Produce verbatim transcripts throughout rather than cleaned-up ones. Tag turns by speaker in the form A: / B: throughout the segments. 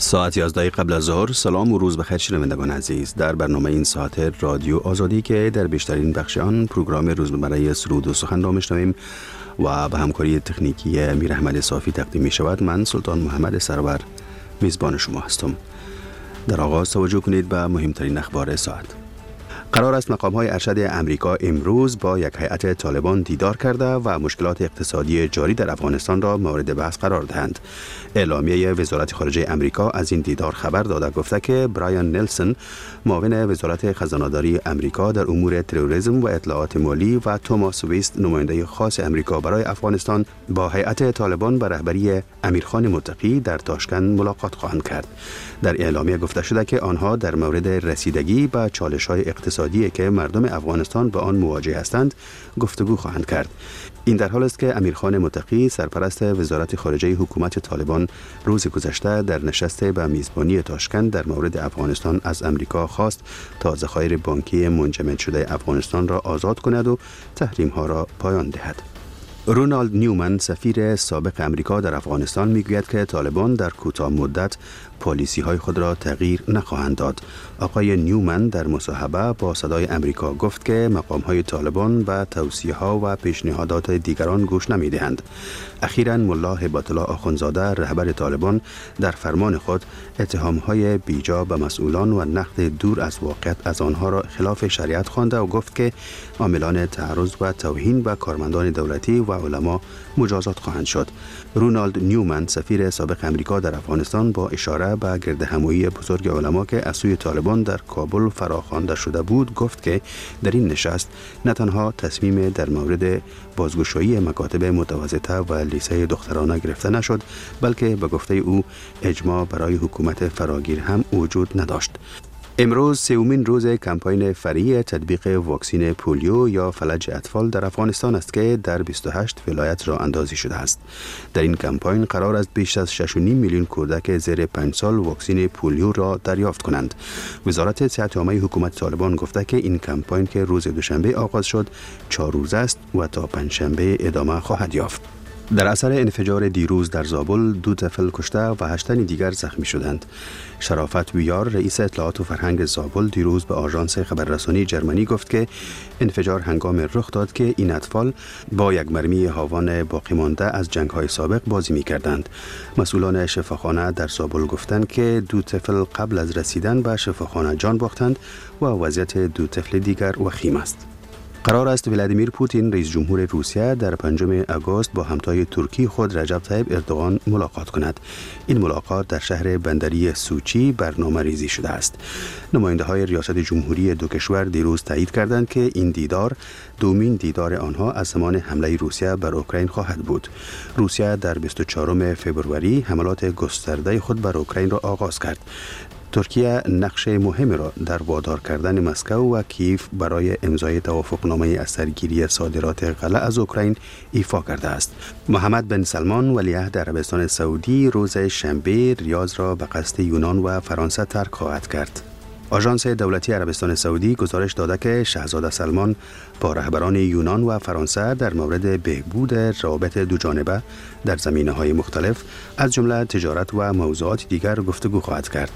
A: ساعت یازده قبل از ظهر. سلام و روز بخیر شنوندگان عزیز. در برنامه این ساعت رادیو آزادی که در بیشترین بخش آن پروگرام روزمره سرود و سخن را میشنویم و به همکاری تکنیکی امیر احمد صافی تقدیم می شود، من سلطان محمد سرور میزبان شما هستم. در آغاز توجه کنید به مهمترین اخبار ساعت. قرار است مقام‌های ارشد امریکا امروز با یک هیئت طالبان دیدار کرده و مشکلات اقتصادی جاری در افغانستان را مورد بحث قرار دهند. اعلامیه وزارت خارجه امریکا از این دیدار خبر داده گفته که برایان نلسون، معاون وزارت خزانه‌داری امریکا در امور تروریسم و اطلاعات مالی، و توماس ویست، نماینده خاص امریکا برای افغانستان، با هیئت طالبان به رهبری امیرخان متقی در تاشکند ملاقات خواهند کرد. در اعلامیه گفته شده که آنها در مورد رسیدگی به چالش‌های اقتصادی که مردم افغانستان با آن مواجه هستند گفتگو خواهند کرد. این در حال است که امیرخان متقی، سرپرست وزارت خارجه حکومت طالبان، روز گذشته در نشست به میزبانی تاشکند در مورد افغانستان از امریکا خواست تا ذخایر بانکی منجمد شده افغانستان را آزاد کند و تحریم‌ها را پایان دهد. رونالد نیومن، سفیر سابق امریکا در افغانستان، میگوید که طالبان در کوتاه مدت پالیسی های خود را تغییر نخواهند داد. آقای نیومن در مصاحبه با صدای امریکا گفت که مقام های طالبان به توصیه ها و پیشنهادات دیگران گوش نمی دهند. اخیراً ملا هبت الله آخوندزاده، رهبر طالبان، در فرمان خود اتهام های بیجا به مسئولان و نقد دور از واقعیت از آنها را خلاف شریعت خوانده و گفت که عاملان تعرض و توهین به کارمندان دولتی و علما مجازات خواهند شد. رونالد نیومن، سفیر سابق امریکا در افغانستان، با اشاره به گردهمایی بزرگ علما که از سوی طالبان در کابل فراخوانده شده بود، گفت که در این نشست نه تنها تصمیم در مورد بازگشایی مکاتب متوسطه و لیسه دخترانه گرفته نشد، بلکه به گفته او اجماع برای حکومت فراگیر هم وجود نداشت. امروز سومین روز کمپاین فری تطبیق واکسین پولیو یا فلج اطفال در افغانستان است که در بیست و هشت ولایت راه اندازی شده است. در این کمپاین قرار است بیش از شش و نیم میلیون کودک زیر پنج سال واکسین پولیو را دریافت کنند. وزارت صحت عامه حکومت طالبان گفته که این کمپاین که روز دوشنبه آغاز شد چهار روزه است و تا پنجشنبه ادامه خواهد یافت. در اثر انفجار دیروز در زابل دو طفل کشته و هشت تن دیگر زخمی شدند. شرافت ویار، رئیس اطلاعات و فرهنگ زابل، دیروز به آژانس خبررسانی جرمنی گفت که انفجار هنگام رخ داد که این اطفال با یک مرمی هاوان باقی مانده از جنگ‌های سابق بازی می‌کردند. مسئولان شفاخانه در زابل گفتند که دو طفل قبل از رسیدن به شفاخانه جان باختند و وضعیت دو طفل دیگر وخیم است. قرار است ولادیمیر پوتین، رئیس جمهور روسیه، در پنجم آگوست با همتای ترکی خود رجب طیب اردوغان ملاقات کند. این ملاقات در شهر بندری سوچی برنامه ریزی شده است. نماینده های ریاست جمهوری دو کشور دیروز تایید کردند که این دیدار دومین دیدار آنها از زمان حمله روسیه بر اوکراین خواهد بود. روسیه در بیست و چهارم فوریه حملات گسترده خود بر اوکراین را آغاز کرد. ترکیه نقش مهمی را در وادار کردن مسکو و کیف برای امضای توافقنامه از سرگیری صادرات غله از اوکراین ایفا کرده است. محمد بن سلمان، ولیعهد عربستان سعودی، روز شنبه ریاض را به قصد یونان و فرانسه ترک خواهد کرد. آژانس دولتی عربستان سعودی گزارش داده که شاهزاده سلمان با رهبران یونان و فرانسه در مورد بهبود روابط دو جانبه در زمینه‌های مختلف از جمله تجارت و موضوعات دیگر گفتگو خواهد کرد.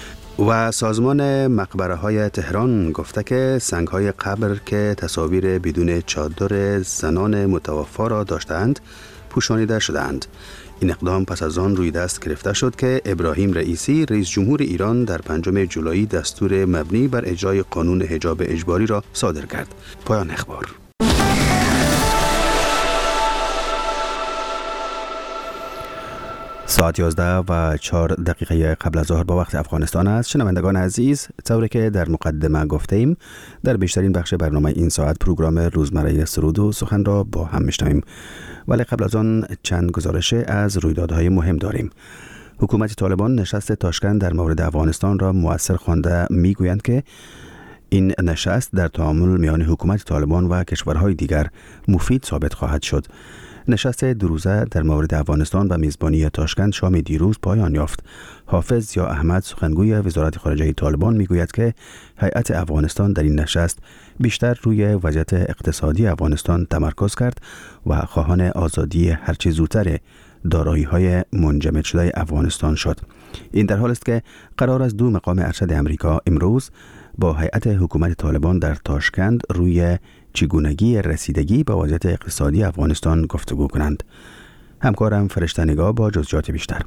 A: و سازمان مقبره های تهران گفته که سنگ های قبر که تصاویر بدون چادر زنان متوفا را داشتند پوشانیده شدند. این اقدام پس از آن روی دست گرفته شد که ابراهیم رئیسی، رئیس جمهور ایران، در پنجم جولای دستور مبنی بر اجرای قانون حجاب اجباری را صادر کرد. پایان اخبار. ساعت یازده و چهار دقیقه قبل از ظهر با وقت افغانستان است. شنوندگان عزیز، طوری که در مقدمه گفتیم، در بیشترین بخش برنامه این ساعت پروگرام روزمره سرود و سخن را با هم میشنویم، ولی قبل از آن چند گزارش از رویدادهای مهم داریم. حکومت طالبان نشست تاشکند در مورد افغانستان را مؤثر خوانده میگویند که این نشست در تعامل میان حکومت طالبان و کشورهای دیگر مفید ثابت خواهد شد. نشست دو روزه در مورد افغانستان و میزبانی تاشکند شام دیروز پایان یافت. حافظ ضیا احمد، سخنگوی وزارت خارجه طالبان، میگوید که هیئت افغانستان در این نشست بیشتر روی وضعیت اقتصادی افغانستان تمرکز کرد و خواهان آزادی هرچه زودتر دارایی‌های منجمد شده افغانستان شد. این در حال است که قرار است دو مقام ارشد امریکا امروز با هیئت حکومت طالبان در تاشکند روی چگونگی رسیدگی به وضعیت اقتصادی افغانستان گفتگو کنند. همکارم فرشته نگاه با جزئیات بیشتر.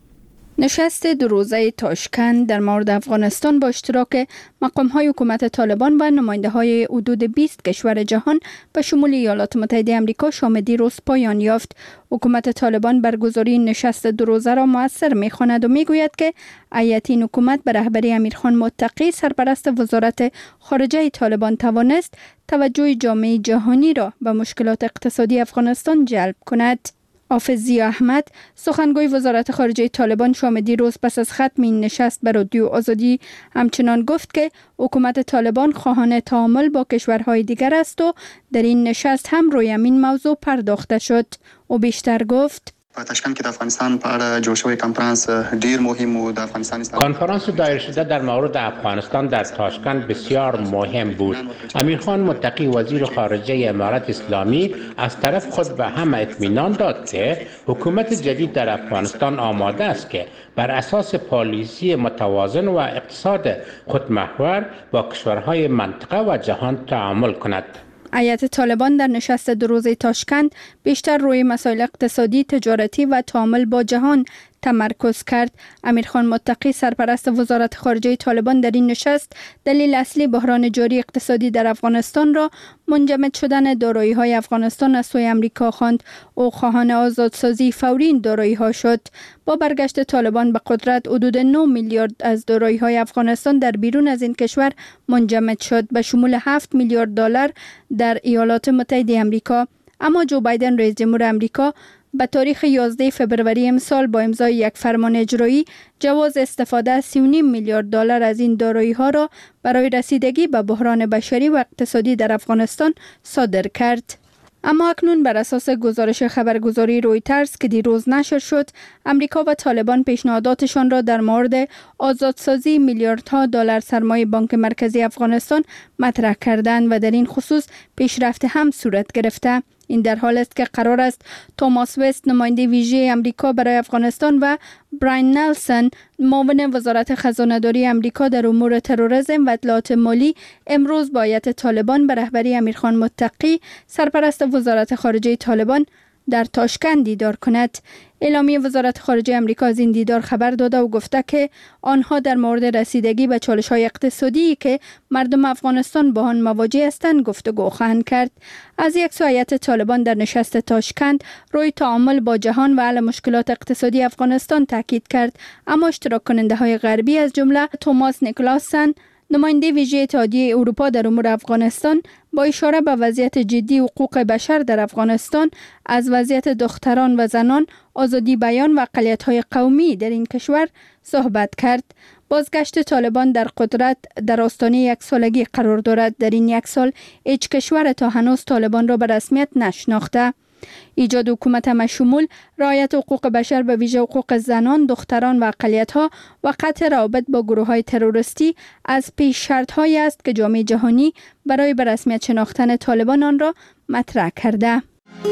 B: نشست دو روزه تاشکند در مورد افغانستان با اشتراک مقام‌های حکومت طالبان و نماینده‌های حدود بیست کشور جهان به شمول ایالات متحده آمریکا شام دیروز پایان یافت. حکومت طالبان برگزاری نشست دو روزه را مؤثر می‌خواند و می‌گوید که هیئت این حکومت به رهبری امیرخان متقی سرپرست وزارت خارجه طالبان توانست توجه جامعه جهانی را به مشکلات اقتصادی افغانستان جلب کند. حافظ ضیا احمد سخنگوی وزارت خارجه طالبان شام دیروز پس از ختم این نشست به رادیو آزادی همچنان گفت که حکومت طالبان خواهان تعامل با کشورهای دیگر است و در این نشست هم روی این موضوع پرداخته شد. او بیشتر گفت
C: په تاشکند کې د افغانستان په اړه جوړ شوی کنفرانس ډیر مهم و. د افغانستان
D: کنفرانس دایر شده در مورد افغانستان در تاشکند بسیار مهم بود. امیرخان متقی وزیر خارجه امارت اسلامی از طرف خود به همه اطمینان داد که حکومت جدید در افغانستان آماده است که بر اساس پالیسی متوازن و اقتصاد خودمحور با کشورهای منطقه و جهان تعامل کند.
B: هیئت طالبان در نشست دو روزه تاشکند بیشتر روی مسائل اقتصادی، تجارتی و تعامل با جهان تمرکز کرد. امیرخان متقی سرپرست وزارت خارجه طالبان در این نشست دلیل اصلی بحران جاری اقتصادی در افغانستان را منجمد شدن دارایی‌های افغانستان از سوی امریکا خواند. او خواهان آزادسازی فوری این دارایی‌ها شد. با برگشت طالبان به قدرت حدود نه میلیارد از دارایی‌های افغانستان در بیرون از این کشور منجمد شد به شمول هفت میلیارد دلار در ایالات متحده آمریکا. اما جو بایدن رئیس جمهور آمریکا به تاریخ یازده فوریه امسال با امضای یک فرمان اجرایی جواز استفاده از سی و نیم میلیارد دلار از این دارایی‌ها را برای رسیدگی به بحران بشری و اقتصادی در افغانستان صادر کرد. اما اکنون بر اساس گزارش خبرگزاری رویترز که دیروز نشر شد، امریکا و طالبان پیشنهاداتشان را در مورد آزادسازی میلیاردها دلار سرمایه بانک مرکزی افغانستان مطرح کردند و در این خصوص پیشرفت هم صورت گرفته. این در حال است که قرار است توماس وست نماینده ویژه امریکا برای افغانستان و براین نلسن معاون وزارت خزانه‌داری امریکا در امور تروریسم و اطلاعات مالی امروز با هیئت طالبان به رهبری امیرخان متقی سرپرست وزارت خارجه طالبان در تاشکند دیدار کند. اعلامیه وزارت خارجه امریکا از این دیدار خبر داده و گفته که آنها در مورد رسیدگی به چالش‌های اقتصادی که مردم افغانستان با آن مواجه هستند گفتگو خواهند کرد. از یک سو هیئت طالبان در نشست تاشکند روی تعامل با جهان و حل مشکلات اقتصادی افغانستان تاکید کرد، اما اشتراک کننده‌های غربی از جمله توماس نیکلاسن نماینده ویژه اتحادیه اروپا در امور افغانستان با اشاره به وضعیت جدی حقوق بشر در افغانستان، از وضعیت دختران و زنان، آزادی بیان و اقلیت‌های قومی در این کشور صحبت کرد. بازگشت طالبان در قدرت در آستانه یک سالگی قرار دارد. در این یک سال هیچ کشور تا هنوز طالبان را به رسمیت نشناخته. ایجاد حکومت مشمول، رعایت حقوق بشر به ویژه حقوق زنان، دختران و اقلیت‌ها و قطع روابط با گروه‌های تروریستی از پیش شرط‌هایی است که جامعه جهانی برای به رسمیت شناختن طالبان آن را مطرح کرده.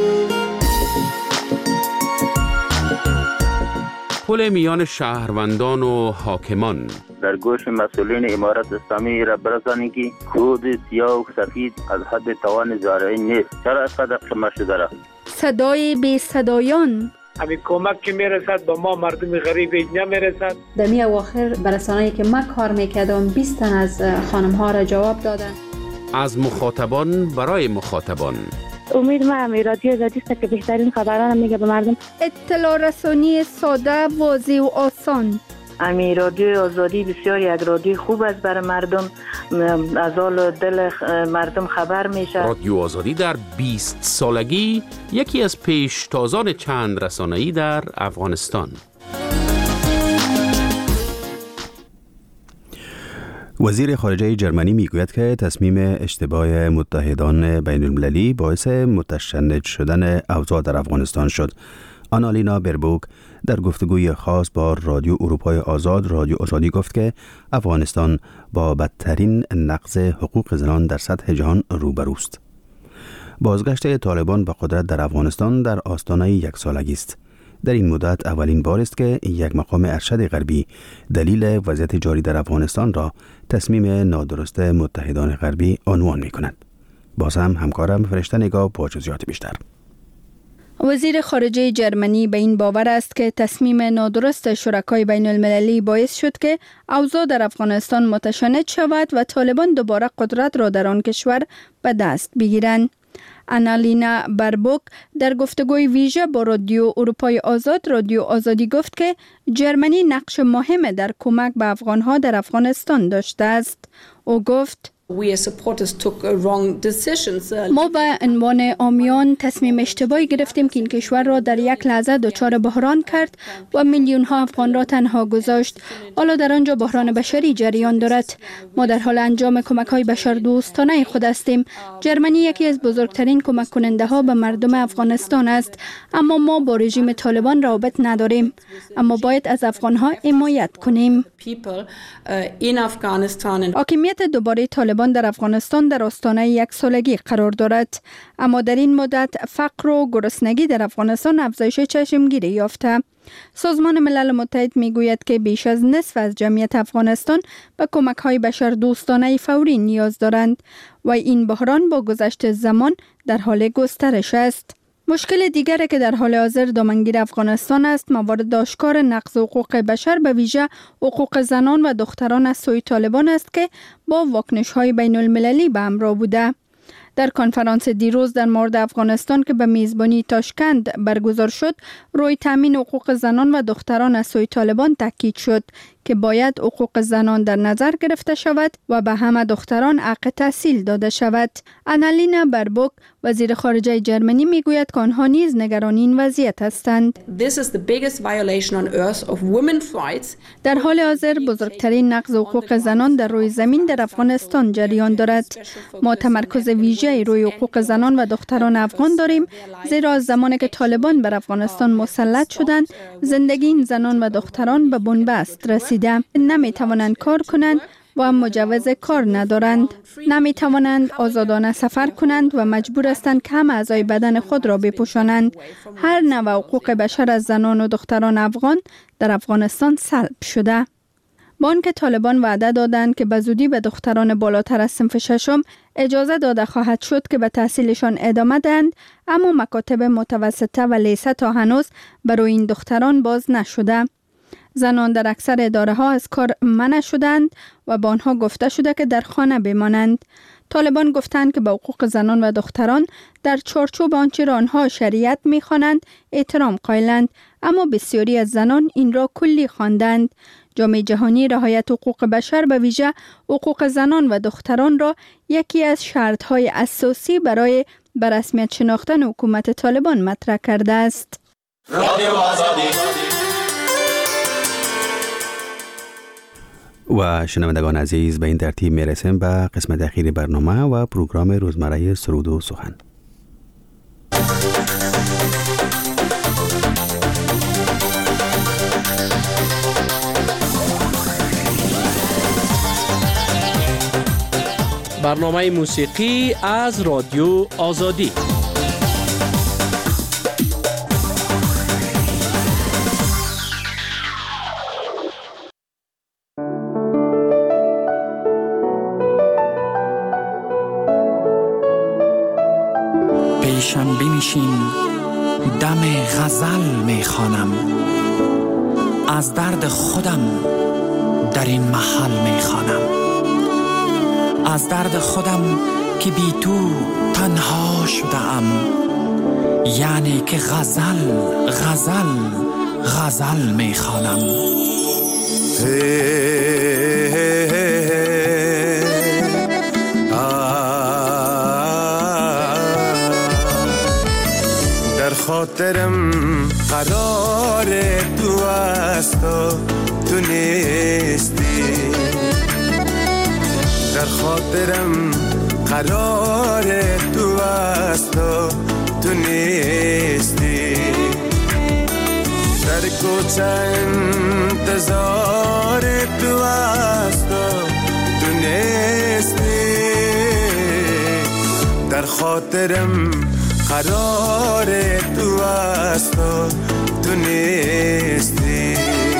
E: پل میان شهروندان و حاکمان
F: در گوش مسئولین امارت اسلامی را برسانید که کود سیاه و سفید از حد توان زارعی نیست. چرا از قدر شما شده را؟
B: صدای بی صدایان
G: همین کمک که میرسد به ما مردم غریب نمیرسد.
H: در می اواخر برسانه‌ای که ما کار میکردم بیست تن از خانم ها را جواب دادن.
E: از مخاطبان برای مخاطبان.
I: امید ما هم رادیو آزادی است که بهترین خبران میگه به مردم.
B: اطلاع رسانی ساده، واضح و آسان.
J: امی رادیو آزادی بسیار یک رادیو خوب است برای مردم، از حال دل مردم خبر میشه.
E: رادیو آزادی در بیست سالگی یکی از پیشتازان چند رسانه‌ای در افغانستان.
A: وزیر خارجه جرمنی میگوید که تصمیم اشتباه متحدان بین المللی باعث متشنج شدن اوضاع در افغانستان شد. آنالینا بربوک در گفتگوی خاص با رادیو اروپای آزاد رادیو آزادی گفت که افغانستان با بدترین نقض حقوق زنان در سطح جهان روبروست. بازگشت طالبان به قدرت در افغانستان در آستانه یک سالگی است. در این مدت اولین بار است که یک مقام ارشد غربی دلیل وضعیت جاری در افغانستان را تصمیم نادرست متحدان غربی عنوان می کند. باز هم همکارم فرشته نگاه با جزئیات بیشتر.
B: وزیر خارجه جرمنی به این باور است که تصمیم نادرست شرکای بین المللی باعث شد که اوضاع در افغانستان متشنج شود و طالبان دوباره قدرت را در آن کشور به دست بگیرند. آنالینا بربوک در گفتگوی ویژه با رادیو اروپای آزاد رادیو آزادی گفت که جرمنی نقش مهم در کمک به افغانها در افغانستان داشته است. او گفت ما به عنوان عامیان تصمیم اشتباهی گرفتیم که این کشور را در یک لحظه دچار بحران کرد و میلیون ها افغان را تنها گذاشت. حالا در آنجا بحران بشری جریان دارد. ما در حال انجام کمک های بشردوستانه خود هستیم. جرمنی یکی از بزرگترین کمک کننده ها به مردم افغانستان است، اما ما با رژیم طالبان رابط نداریم. اما باید از افغان ها حمایت کنیم. حاکمیت دوباره طالبان در افغانستان در آستانه یک سالگی قرار دارد، اما در این مدت فقر و گرسنگی در افغانستان افزایش چشمگیری یافته. سازمان ملل متحد میگوید که بیش از نصف از جمعیت افغانستان به کمک‌های بشردوستانه فوری نیاز دارند و این بحران با گذشت زمان در حال گسترش است. مشکل دیگری که در حال حاضر دامنگیر افغانستان است موارد آشکار نقض حقوق بشر به ویژه حقوق زنان و دختران از سوی طالبان است که با واکنش‌های بین المللی به همراه بوده. در کنفرانس دیروز در مورد افغانستان که به میزبانی تاشکند برگزار شد، روی تامین حقوق زنان و دختران از سوی طالبان تاکید شد که باید حقوق زنان در نظر گرفته شود و به همه دختران حق تحصیل داده شود. آنالینا بربوک وزیر خارجه جرمنی میگوید که آنها نیز نگران این وضعیت هستند. در حال حاضر بزرگترین نقض حقوق زنان در روی زمین در افغانستان جریان دارد. ما تمرکز ویژه روی حقوق زنان و دختران افغان داریم، زیرا از زمانی که طالبان بر افغانستان مسلط شدند زندگی این زنان و دختران به بنبست رسید. نمی توانند کار کنند و مجوز کار ندارند. نمی توانند آزادانه سفر کنند و مجبور هستند که همه اعضای بدن خود را بپوشانند. هر نوع حقوق بشر از زنان و دختران افغان در افغانستان سلب شده. با آنکه طالبان وعده دادند که به زودی به دختران بالاتر از صنف ششم اجازه داده خواهد شد که به تحصیلشان ادامه دهند، اما مکاتب متوسطه و لیسه تا هنوز برای این دختران باز نشده. زنان در اکثر اداره ها از کار منع شدند و با آنها گفته شده که در خانه بمانند. طالبان گفتند که به حقوق زنان و دختران در چارچوب آنچه را آنها شریعت می‌خوانند احترام قائلند، اما بسیاری از زنان این را کلی خواندند. جامعه جهانی رعایت حقوق بشر به ویژه حقوق زنان و دختران را یکی از شرط‌های اساسی برای به رسمیت شناختن حکومت طالبان مطرح کرده است. رادیو آزادی.
A: و شنوندگان عزیز، به این ترتیب میرسیم به قسمت اخیر برنامه و پروگرام روزمره سرود و سخن.
E: برنامه موسیقی از رادیو آزادی.
K: پیشم بنشین، دم غزل میخوانم، از درد خودم در این محل میخوانم، از درد خودم که بی تو تنها شدم، یعنی که غزل غزل غزل میخوانم.
L: در خاطرم قرار تو است و تو نیستی، در خاطرم قرار تو است و تو نیستی، در کوچه انتظار تو است و تو نیستی، در خاطرم قرار تو است و تو تو نیستی.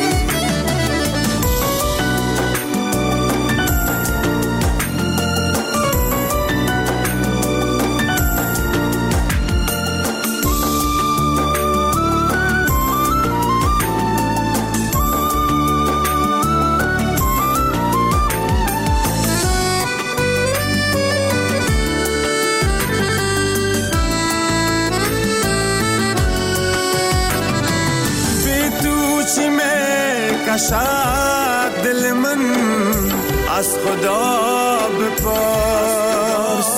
L: کشد دل من از خدا بپرس،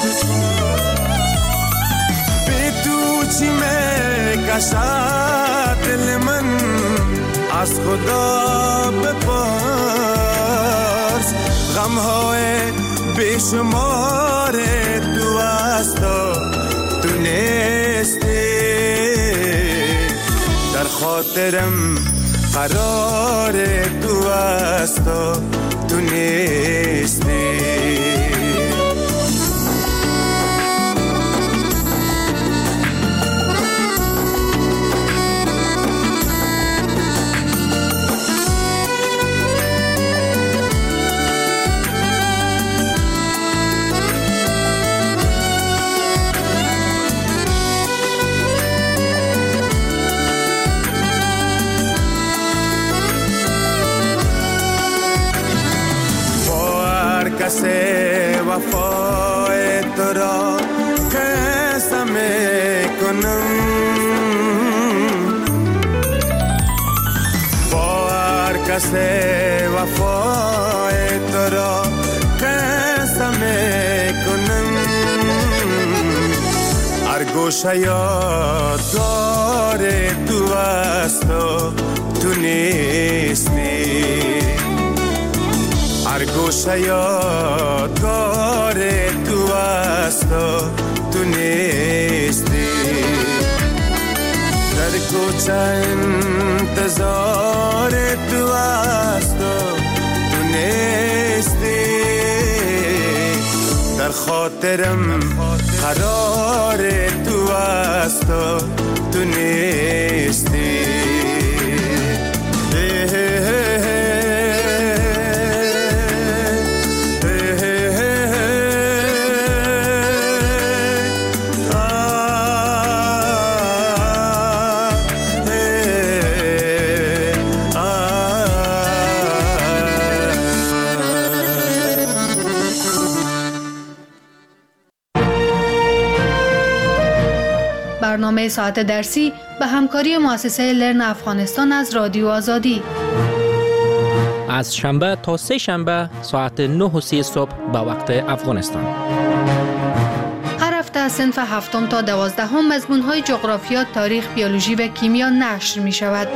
L: بی تو چی می کشد دل من از خدا بپرس. غمهای بیشمار تو است و تو نیستی، در خاطرم قرار تو است و تو نیستی. کسی وفای تو را قسم کنم، با هر کسی وفای تو را قسم کنم. هر گوشه یادگار تو است و تو نیستی، هر گوشه یادگار تو است و تو نیستی. در کوچه انتظار تو است و تو نیستی، در خاطرم قرار تو است و تو نیستی.
M: برنامه ساعت درسی به همکاری مؤسسه لرن افغانستان از رادیو آزادی.
N: از شنبه تا سه شنبه ساعت نه و سی صبح به وقت افغانستان.
M: هر هفته از صنف هفتم تا دوازدهم مضمون‌های جغرافیا، تاریخ، بیولوژی و کیمیا نشر می شود.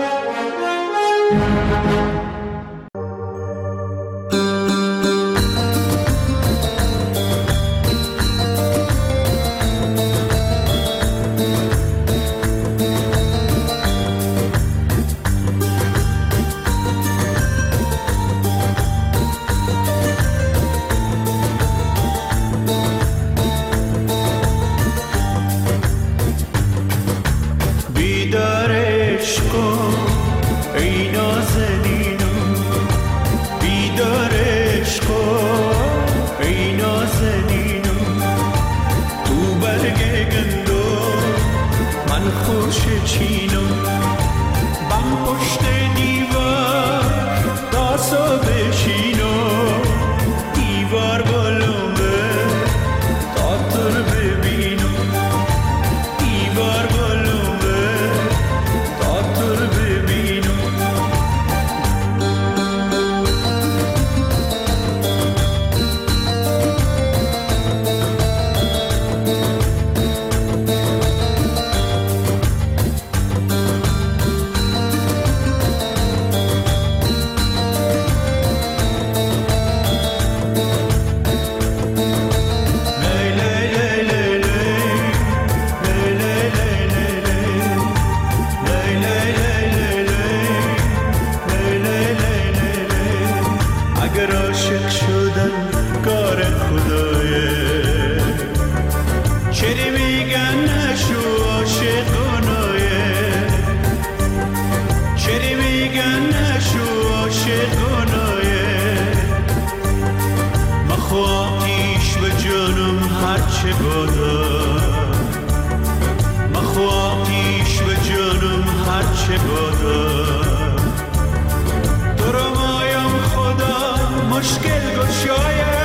O: هرچه بودم تو رو مایم خدا مشکل گشایه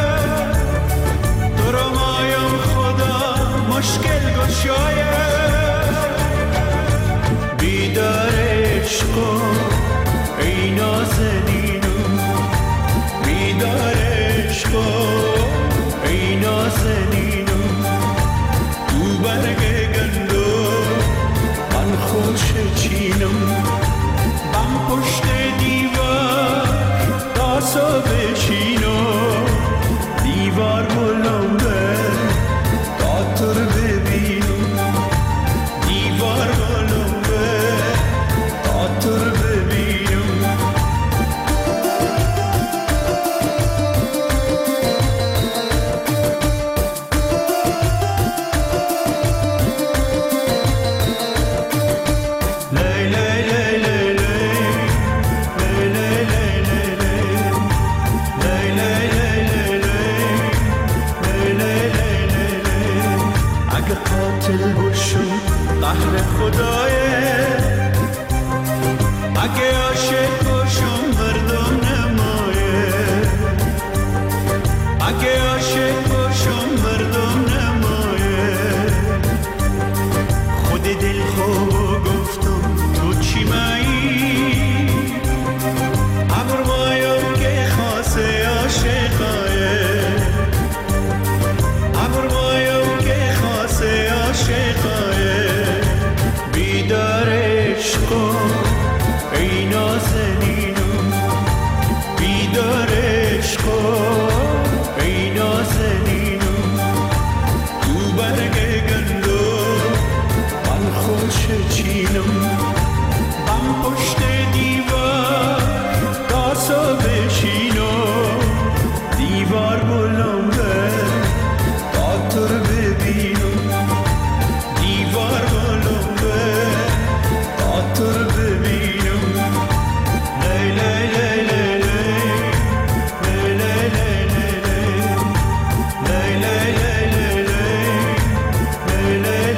O: تو رو مایم خدا مشکل گشایه بیدار عشقو ای نازنینو بیدار عشقو ای نازنینو تو برگ گندو من خوش چینم بم پشت دیوار تاسو بشینو دیوار بلنده تا تر ببینو دیوار بلنده تا تر ببینو قهر خدایه اگه عاشق باشم مردم نمایه اگه عاشق باشم مردم نمایه خود دل خوب گفتم تو چی مایی ابر مایم که خاصه عاشقایه ابر مایم که خاصه عاشقایه بیدار عشقو ای نازنینو بیدار عشقو ای نازنینو تو برگ گندو من خوش چینم بم پشت دیوار تاسو بشینو دیوار بلنده تا تر ببینو دیوار بلنده تا تر ببینو لی لی لی لی لی لی لی لی لی لی لی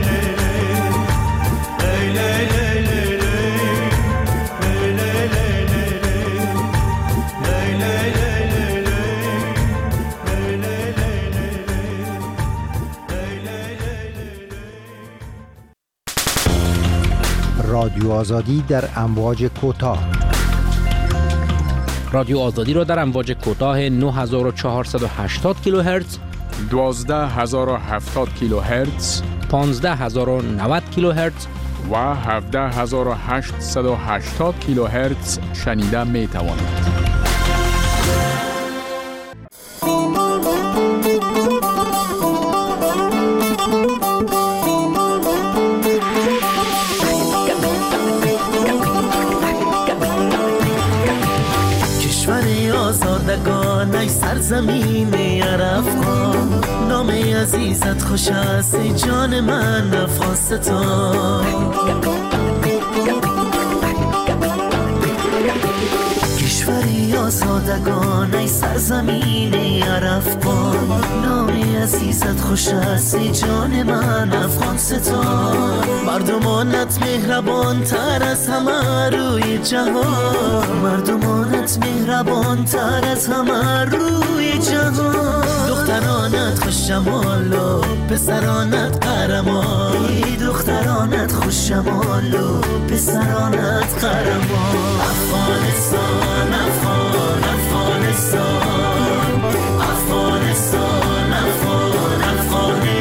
P: رادیو آزادی در امواج کوتاه.
N: رادیو آزادی را در امواج کوتاه نه هزار و چهارصد و هشتاد کیلوهرتز،
Q: دوازده هزار و هفتاد کیلوهرتز،
N: پانزده هزار و نود کیلوهرتز
Q: و هفده هزار و هشتصد و هشتاد کیلوهرتز شنیده می توانید.
R: آزادگان ای سرزمین عرفان، نام عزیزت خوش است ای جان من افغانستان. کشوری آزادگان ای سرزمین عرفان، نام عزیزت خوش است ای جان من افغانستان. مردمانت مهربان تر از همه روی جهان، مردمانت مهربان تر از همه روی جهان. دخترانت خوش جمال و پسرانت قهرمان، دخترانت خوش جمال و پسرانت قهرمان. افغانستان افغان افغانستان افغانستان افغان افغانستان.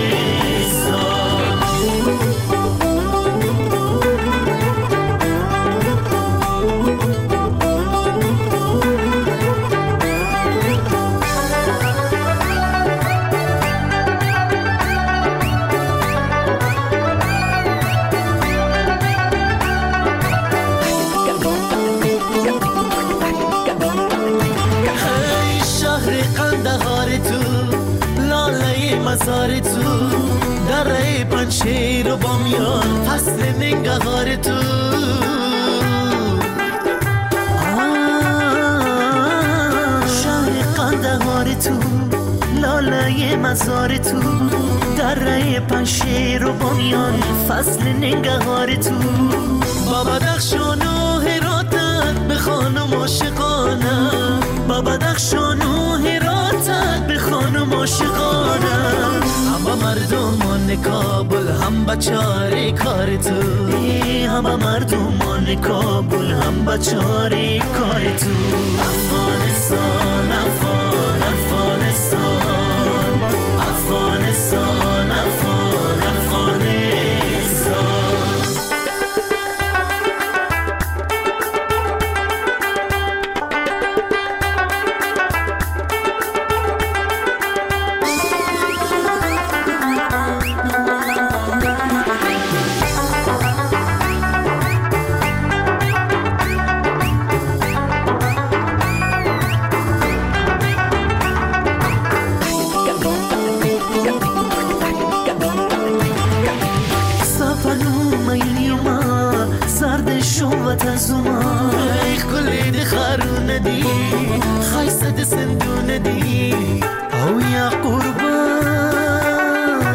R: مزار تو دره پنشیر و بامیان، فصل ننگهار تو شهر قندهار تو، لاله مزار تو در ره پنشیر و بامیان فصل ننگهار تو با بدخشان و هراتت به خانم عاشقانم با بدخشان و هراتت به خانم عاشقانم همه مردمان کابل هم بچاره کار تو همه مردمان کابل هم بچاره کار تو افغانستان افغان افغانستان افغانستان افغان افغانستان تزوما ای کلی د خارون دی خایسته د سندون دی او یا قربان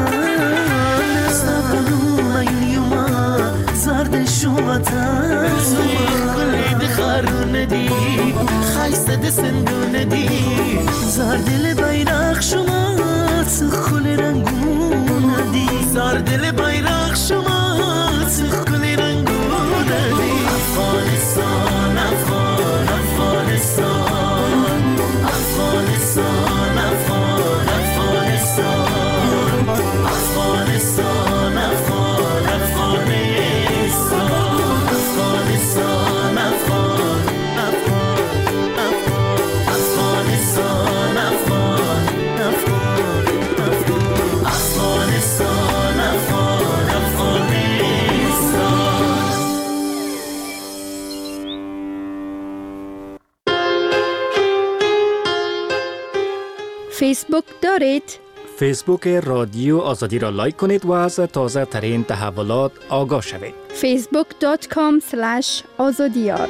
R: سبنو ایوما زرد شوتا کلی د خارون دی خایسته د سندون دی زرد بیرق شما سخل رنگون دی زرد بیرق شما سخل رنگون افغانستان افغان افغانستان افغانستان افغان افغانستان افغانستان افغان افغانستان افغانستان افغان افغانستان افغان افغانستان افغان
B: فیسبوک دارید؟
N: فیسبوک رادیو آزادی را لایک کنید و از تازه ترین تحولات آگاه شوید.
B: فیسبوک دات کام اسلش آزادیار.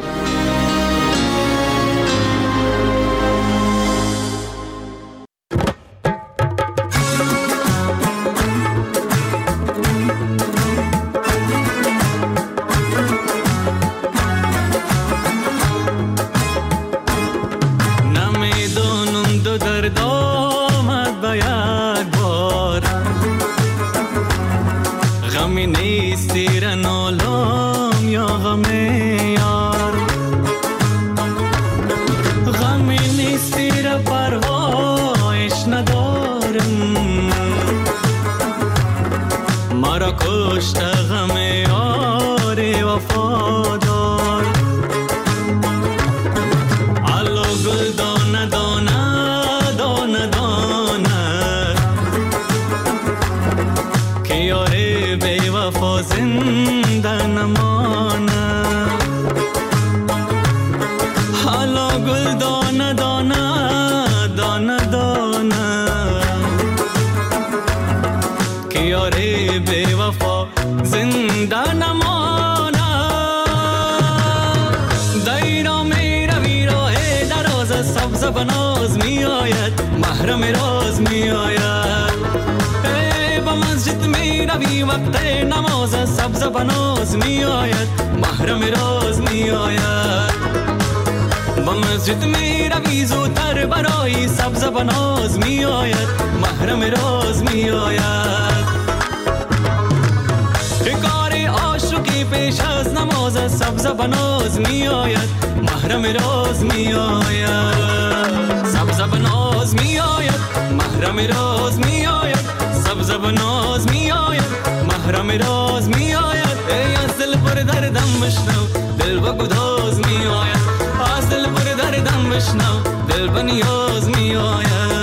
O: بناز می آید محرم راز می آید ای با مسجد می روی وقت نماز سبز بناز می آید محرم راز می آید با مسجد می روی زودتر برای سبز بناز می آید محرم راز می آید کار عاشقی پیش از نماز سبز بناز می آید محرم راز می آید سبز بناز می آید محرم راز می آید سبز بناز می آید محرم راز می آید ای از دل پر دردم بشنو دل با گداز می آید از دل پر دردم بشنو دل با نیاز می آید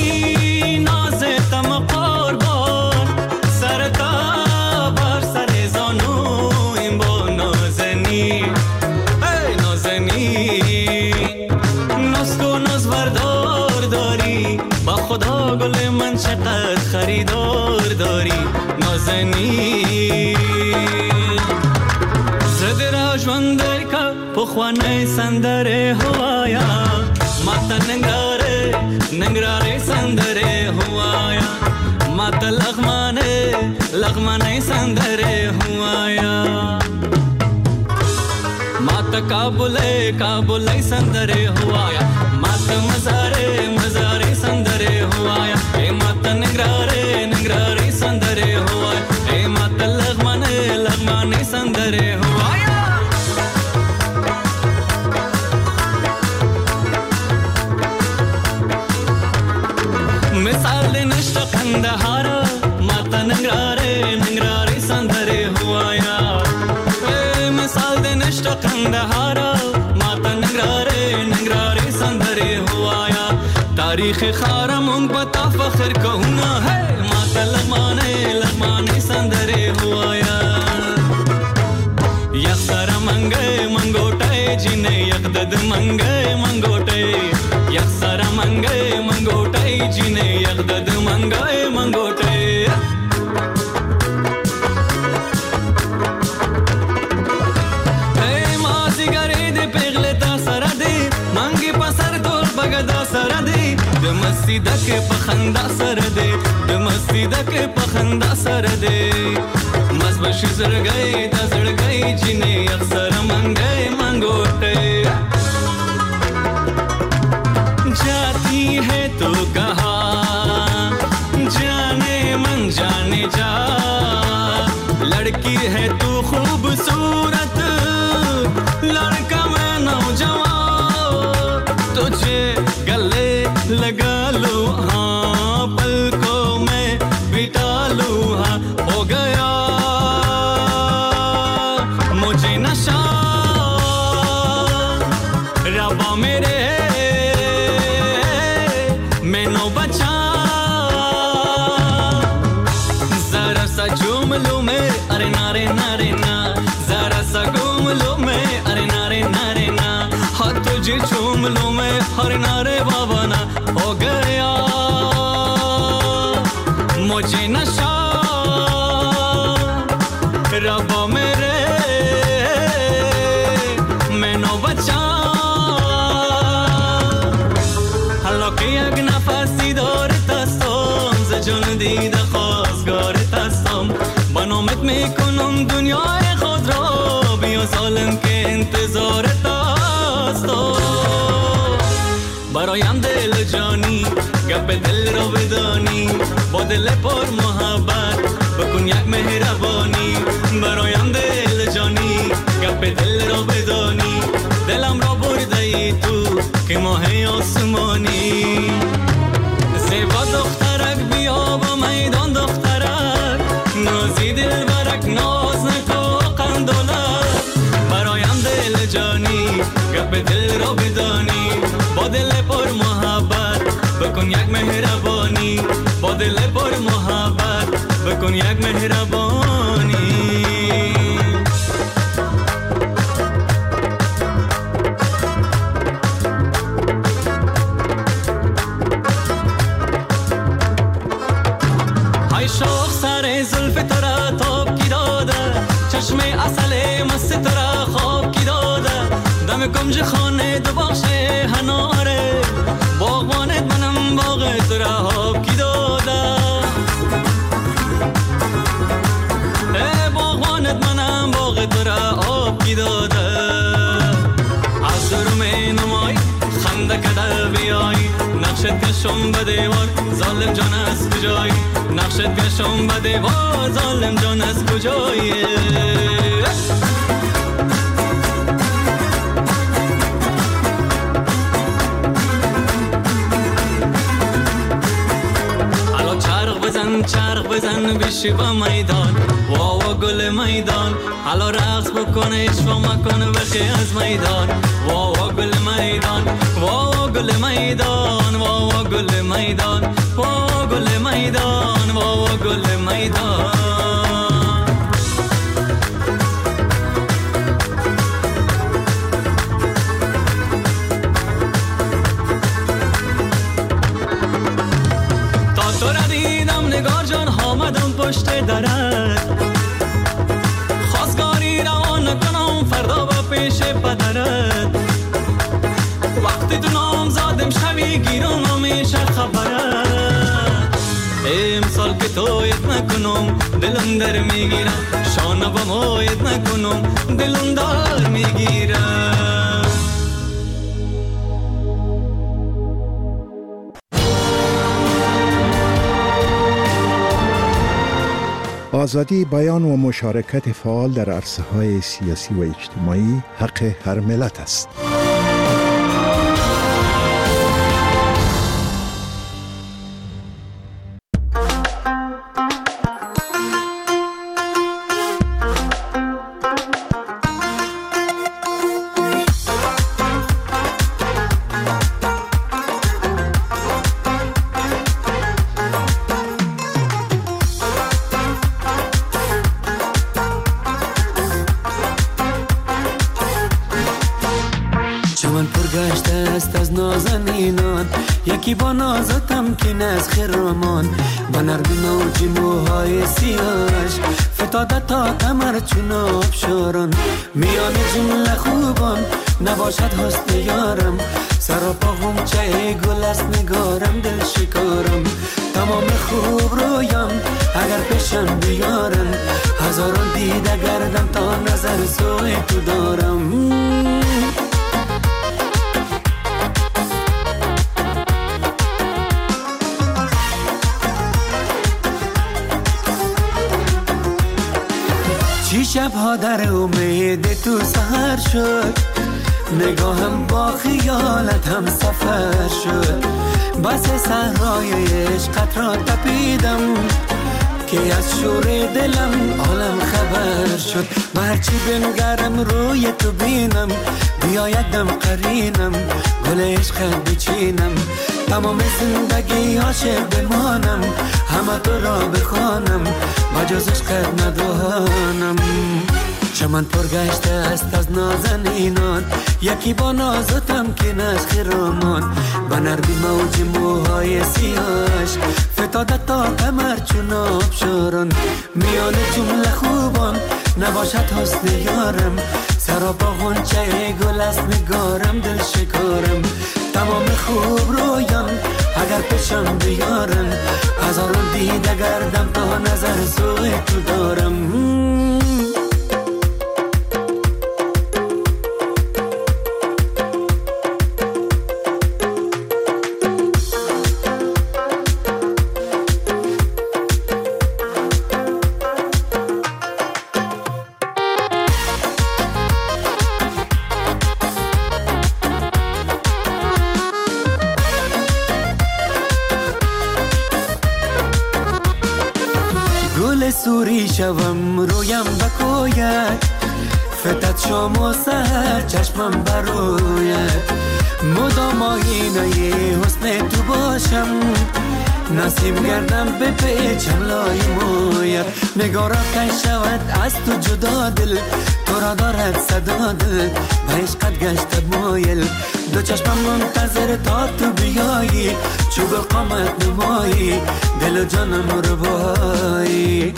R: سر تا بر سر
O: چقدر خریدار داری نازنین زده را جوانده که پخوانه سندره هوایا ماتا ننگاره ننگراره سندره هوایا ماتا لغمانه لغمانه سندره هوایا ماتا کابله کابله سندره هوایا ماتا مزاره مزاره سندره هوایا اے ماتا ننگراره ننگراره سندره هوایا اے ماتا لغمانه لغمانه سندره هوایا مثال نشتا قندهارا ماتا ننگراره ننگراره سندره هوایا مثال نشتا قندهارا ماتا ننگراره ننگراره سندره هوایا تاریخ خارمون بتا فخر کهونا ہے ماتا لغمانه لغمانه سندره هوایا یک سر منگه منگوٹه جنه یک دد منگه منگوٹه یک سر منگه منگوٹه جنه یک دد منگه منگوٹه ای مازی گره ده پیغلتا سره ده منگی پسر دول بگدا سره ده ده مستی دک پخندا سره ده ده مستی دک پخندا سره ده مزبش زرگئی تا زرگئی جنه یک سر منگه منگوٹه जाती है तो कहाँ जाने मन जाने जा लड़की है तू खूबसूरत लड़का मैं नौजवान तुझे गले लगा लो हाँ पलकों में बिठा लो हाँ हो गया मुझे नशा रबा मेरे झूम लो मैं अरे नारे नारे ना जरा सा घूम लो मैं अरे नारे नारे ना हाँ तुझे झूम लो मैं अरे नारे बाबा ना हो गया मुझे नशा रबा मेरे मैनो बचा हलो की अगना फासी दौर तस्तम زجون دید خواستگار تستم با نامت میکنم دنیای خود را بیا ظالم که انتظار تستم برایم دل جانی گپ دل را بدانی با دل پر محبت بکن یک مهربانی برایم دل جانی گپ دل را بدانی دلم را برده ای تو که ماه آسمانی زیبا دخترک بیا با میدان دخترک نازی دل برک ناز نکو قندولک برایم دل جانی گپ دل را بدانی با دل پر محبت بکن یک مهربانی با دل پر محبت بکن یک مهربانی شوق سر زلف تو را تاب کی داده چشم اصل مست تو را خواب کی داده دم کنج خانه دو بخش هناره باغبانت منم باغ تو را خواب کی داده ای باغبانت منم باغ تو را آب کی داده از درم نمای خنده کده بیای نقشت کشم به دیوار ظالم جان از کجایی نقشت کشم به دیوار ظالم جان از کجایی الو چرخ بزن چرخ بزن بشی با میدان واوا گل میدان الو رقص بکن اشوا مکن بخی از میدان واوا گل میدان واوا گل میدان واوا گل میدان واوا گل میدان واوا گل میدان تا تو را مادرت خواستگاری روان کنم فردا با پیش پدرت وقتی تو نام زادم شوی گیرم همیشه خبرت امسال که تویت نکنم دلم در میگیرم شانه با مویت نکنم دلم دار میگیرم.
P: آزادی بیان و مشارکت فعال در عرصه‌های سیاسی و اجتماعی حق هر ملت است.
R: یکی با نازتم که نز خرامان با نرمی موجی موهای سیاش فتاده تا کمر چون آبشاران میان جمله خوبان نباشد حسن یارم سراپا غنچه گل است نگارم دل شکارم تمام خوب رویم اگر پیشم بیارن هزاران دیده گردم تا نظر سوی تو دارم. چی شبها در امید تو سهر شد نگاهم با خیالت هم سفر شد بس صحرای عشقت را تپیدم که از شور دلم عالم خبر شد و هرچی بنگرم روی تو بینم بیایدم قرینم گل عشقت بچینم تمام زندگی عاشق بمانم همه تو را بخوانم بجز عشقت ندانم. چمن پرگشته است از نازنینان یکی با نازتم که نش خرامان با نرمی موج موهای سیاش فتاده تا کمر چون آبشاران میان جمله خوبان نباشد حسن یارم سراپا غنچه گل است نگارم دل شکارم تمام خوب رویم اگر پیشم بیارن هزاران دیده گردم تا نظر سوی تو دارم. سوری شوم رویم بکوید فتت شام و سهر چشمم بروید مدام آینه حسن تو باشم نسیم گردم به پیچم لای موید نگارا کن شود از تو جدا دل تو را دارد صدا دل به عشقت گشتد مایل دو چشمم منتظر تا تو بیایی چوب قامت نمایی دل و جانم رو بایی.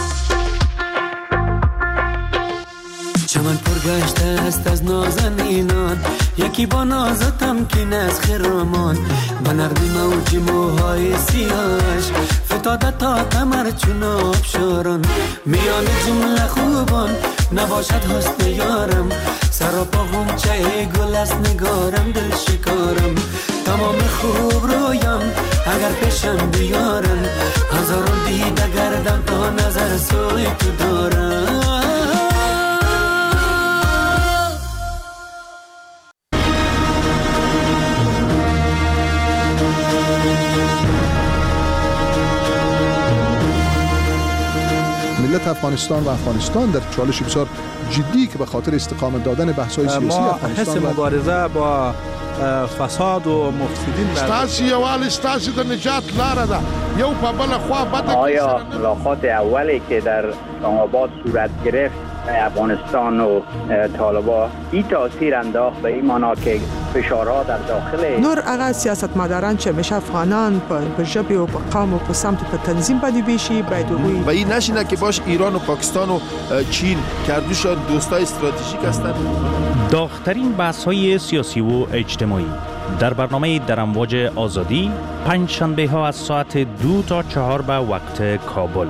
R: چمن پرگشته است از نازنینان یکی با نازتم که نز خرامان با نرمی موجی موهای سیاش فتاده تا کمر چون آبشاران میان جمله خوبان نباشد حسن یارم سراپا غنچه گل است نگارم دل شکارم تمام خوب رویم اگر پیشم بیارن هزاران دیده گردم تا نظر سوی تو دارم.
S: ملت افغانستان و افغانستان در چالش بسیار جدی که به خاطر استقامت دادن بحث‌های سیاسی
T: ما
S: افغانستان
T: حس مبارزه با فساد و مفسدین
U: ستاسي یوال ستاسي د نجات لاره ده یو په بل خوا بده.
V: آیا ملاقات اولی که در اسلام آباد صورت گرفت
C: افغانستان و طالبان این تاثیر انداخت به این معنا که فشارها در داخل
V: نور اغا سیاستمداران چه میشه افغانان په ژبه او په قوم او په سمت په تنظیم باندې بیشي باید
S: و این نشینه که باش ایران و پاکستان و چین کردوشان دوستای استراتژیک هستند.
W: داغ‌ترین بحث‌های سیاسی و اجتماعی در برنامه در امواج آزادی پنج شنبه ها از ساعت دو تا چهار به وقت کابل.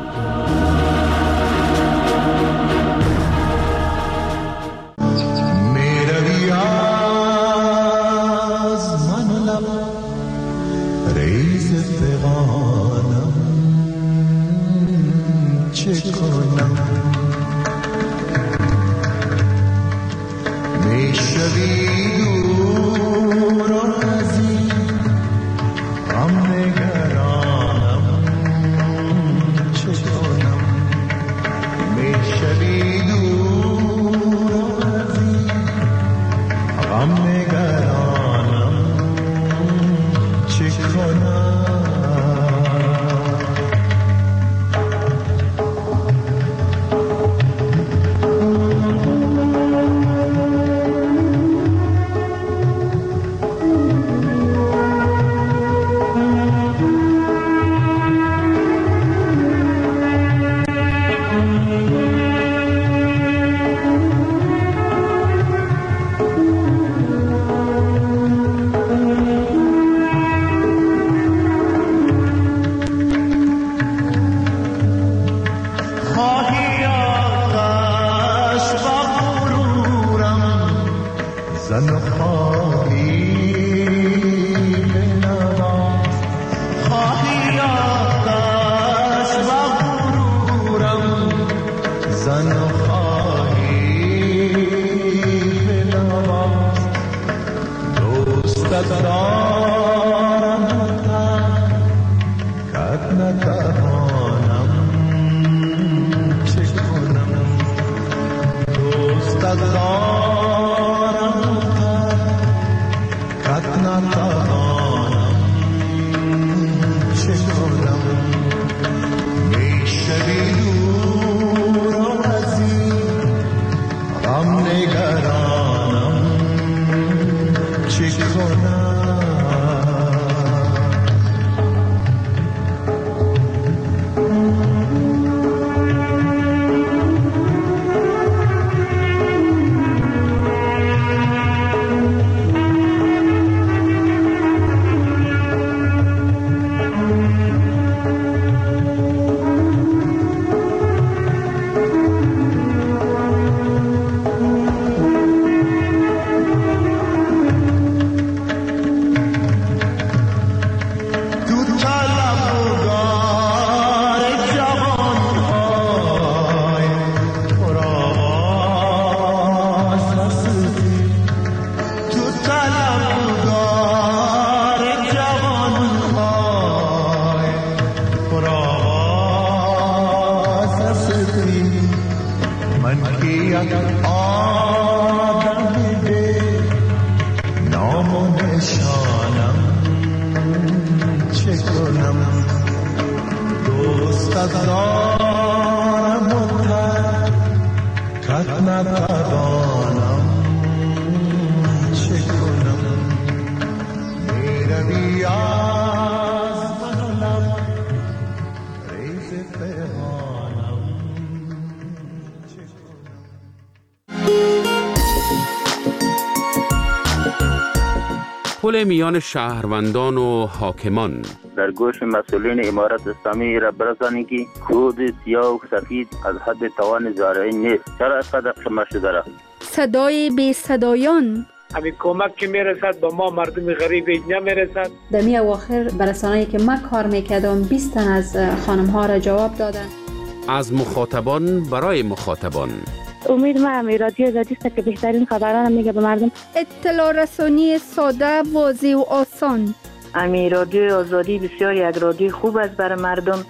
E: پل میان شهروندان و حاکمان
F: در گوش مسئولین امارت اسلامی را برسانید که کود سیاه و سفید از حد توان زارعی نیست. چرا اینقدر شمار شده را؟
B: صدای بی صدایان
G: همین کمک که میرسد به ما مردم غریب نمیرسد.
H: در می اواخر برسانه‌ای که ما کار میکردم بیست تن از خانم ها را جواب دادن.
E: از مخاطبان برای مخاطبان.
I: امید ما همی رادیو آزادی است که بهترین خبران میگه به مردم.
B: اطلاع رسانی ساده، واضح و آسان.
J: امی رادیو آزادی بسیار یک رادیو خوب است برای مردم،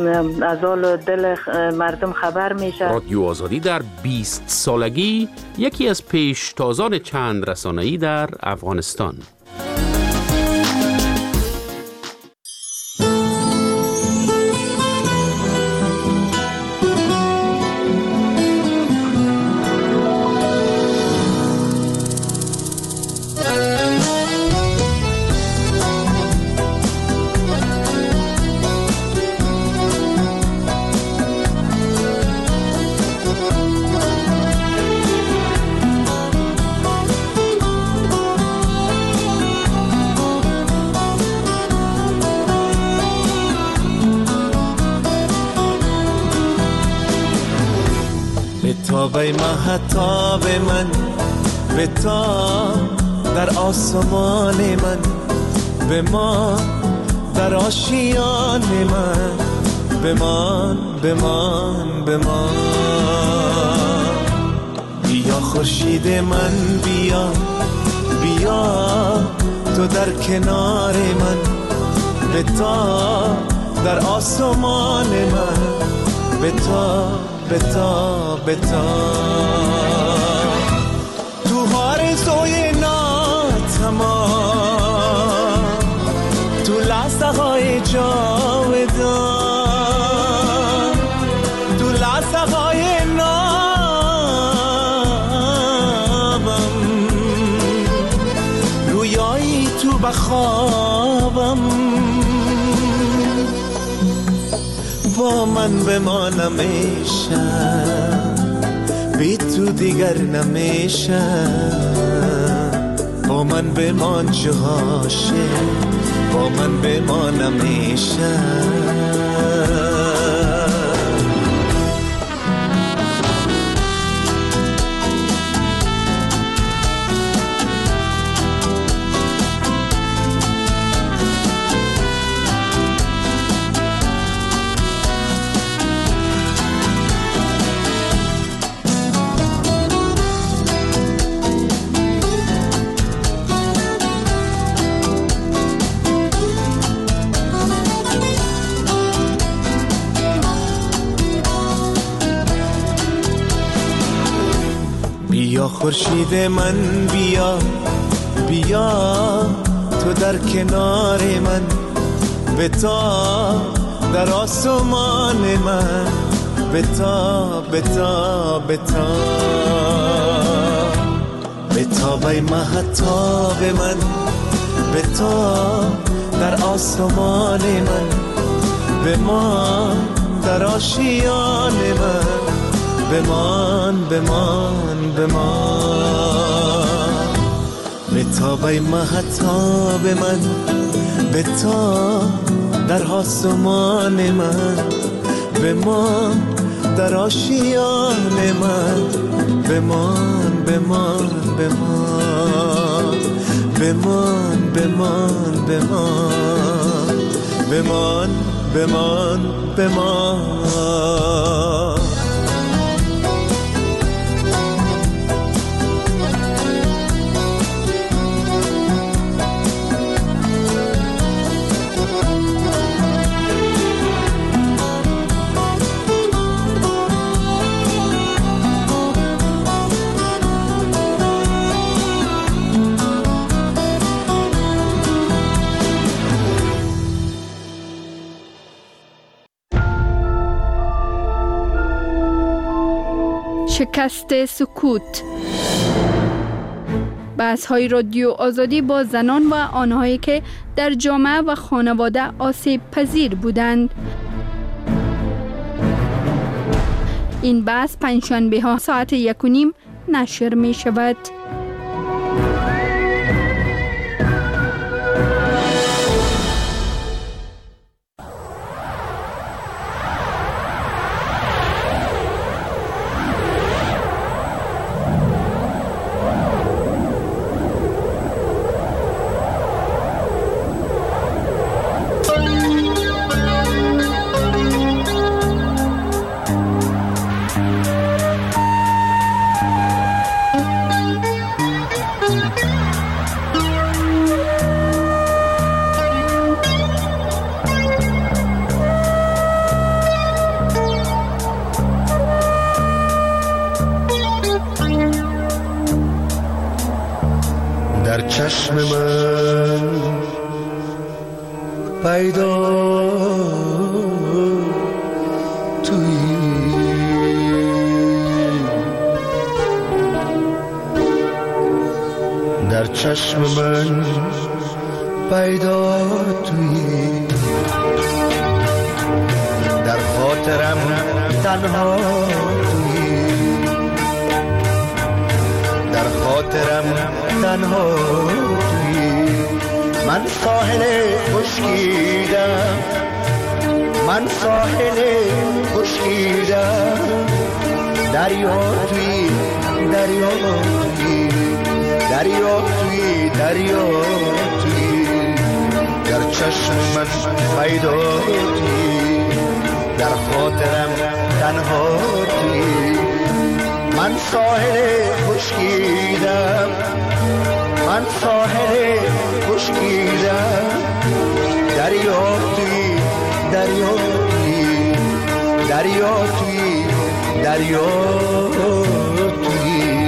J: از حال دل مردم خبر میشه.
E: رادیو آزادی در بیست سالگی یکی از پیشتازان چند رسانه‌ای در افغانستان.
R: تابه مهتاب من به تا در آسمان من بمان در آشیان من بمان بمان بمان بیا خورشید من بیا بیا تو در کنار من به تا در آسمان من به تا به تا به تا تو آرزوی ناتمام تو لحظه های جاودان تو لحظه های نابم رویایی تو بخوابم با من بمانم ایشم بی تو دیگر نمیشم با من بمان جهاشه با من بمانم ایشم بیا خورشید من بیا بیا تو در کنار من به تا در آسمان من به تا به تا به تا به تا بی مهتاب من به تا در آسمان من بمان در آشیان من بمان بمان بمان به تا بی مهتاب من به تا در آسمان من بمان در آشیان من بمان بمان بمان بمان بمان بمان بمان بمان بمان
B: شکست سکوت. بحث‌های رادیو آزادی با زنان و آنهایی که در جامعه و خانواده آسیب پذیر بودند. این بحث پنجشنبه ها ساعت یک و نیم نشر می شود.
A: در چشم من پیدا تویی، در چشم من پیدا تویی، در خاطرم تنها تویی، در خاطرم تنها تویی. من ساحل خشکیدم، من ساحل خشکیدم، دریا توی دریا توی دریا توی دریا توی در چشم من پیدا توی در خاطرم تنها توی من ساحل خشکیدم من ساحل خشکیدم دریا توی دریا توی دریا توی دریا توی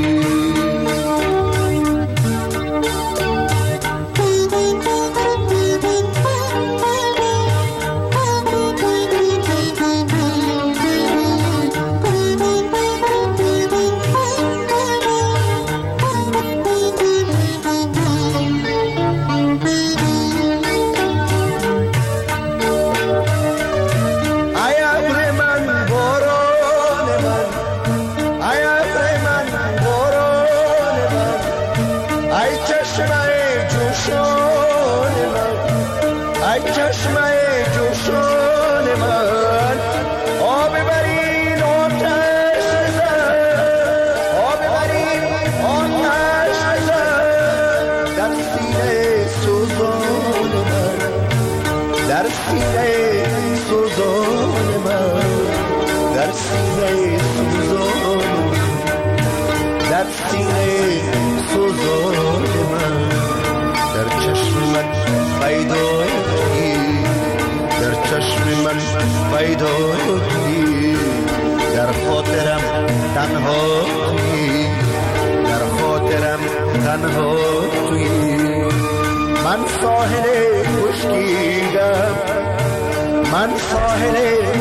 A: پیدایی در خاطرم تنها توی در خاطرم تنها توی من ساحل خشکیدم من ساحل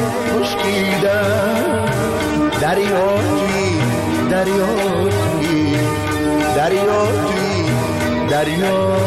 A: خشکیدم دریا توی دریا توی دریا توی دریا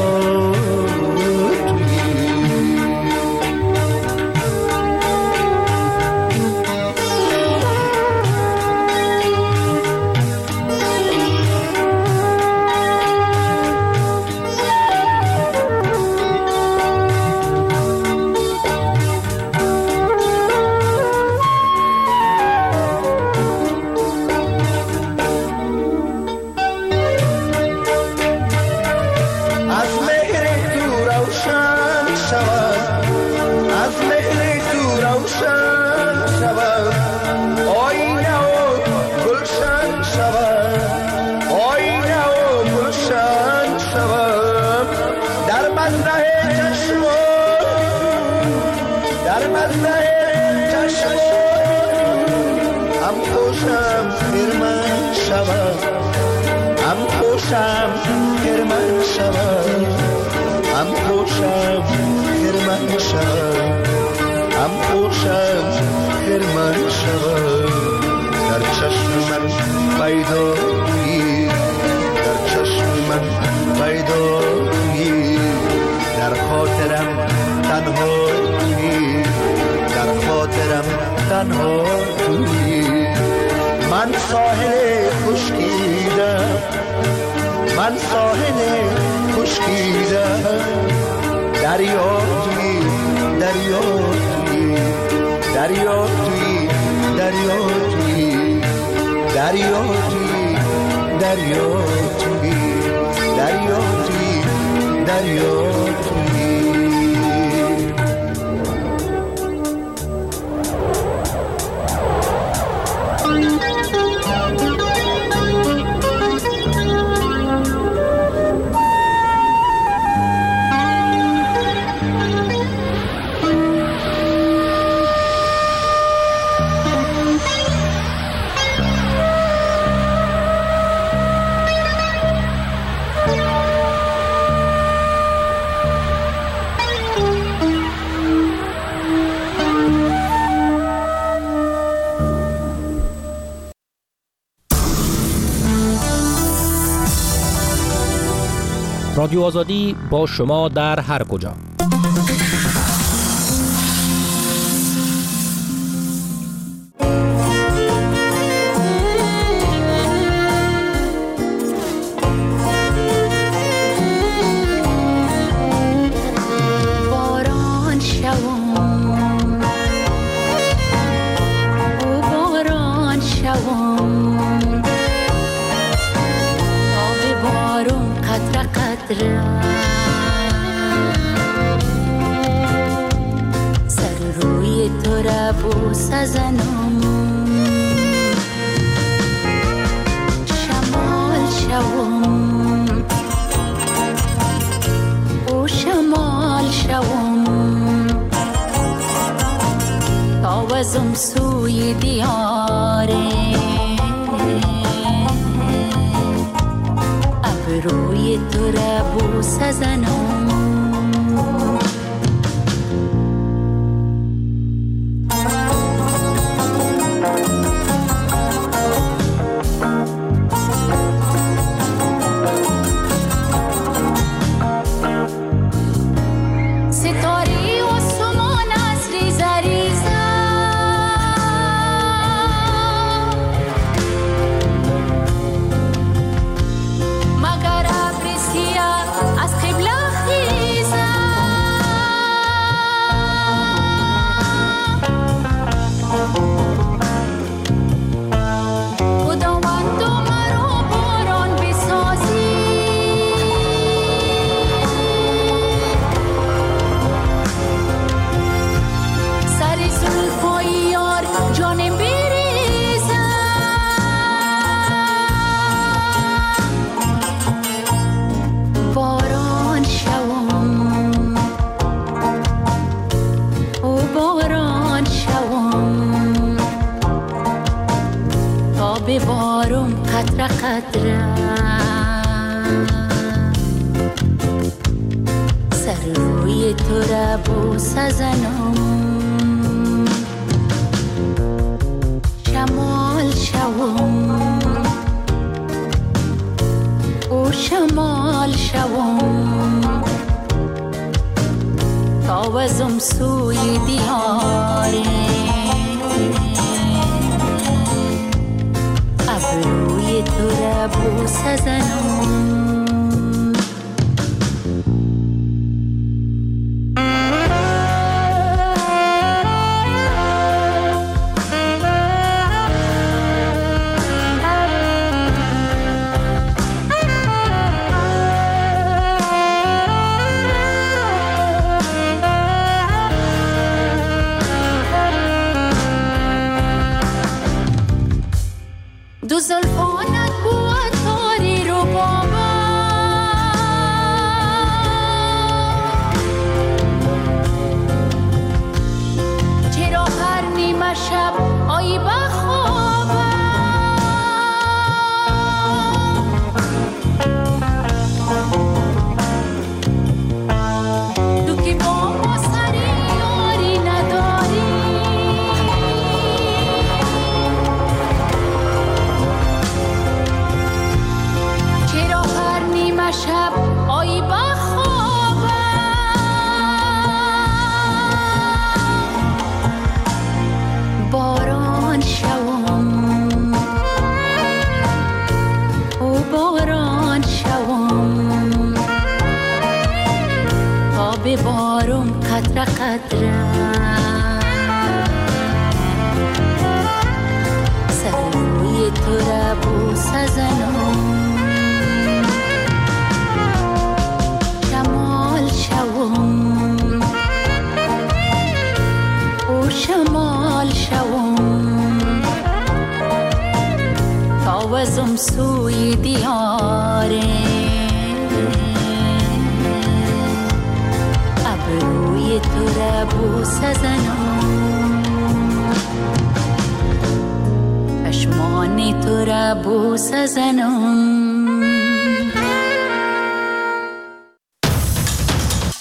A: من ساحل خشکیدم من ساحل خشکیدم دریا توی دریا توی دریا توی دریا توی دریا توی دریا توی دریا توی دریا توی
N: رادیو آزادی با شما در هر کجا.
D: باران شوم باران شوم بوس زنم شمال شوم او شمال شوم تاوزم سوی دیاره ابروی تو را بوس زنم ببارم قطره قطره سر روی تو را بوس زنم شمال شوم او شمال شوم تاوزم سوی دیاره ابروی تو را بوس زنم دو زلفانت بود تاری رو بابا چرا هر نیمه شب آیی بخوابم تو که با ما سری یاری نداری شب آیی بخوابم باران شوم او باران شوم تا ببارم قطره قطره سر روی تو را بوس زنم شوم او شمال شوم تاوزم سوی دیاره ابروی تو را بوس زنم چشمان تو را بوس زنم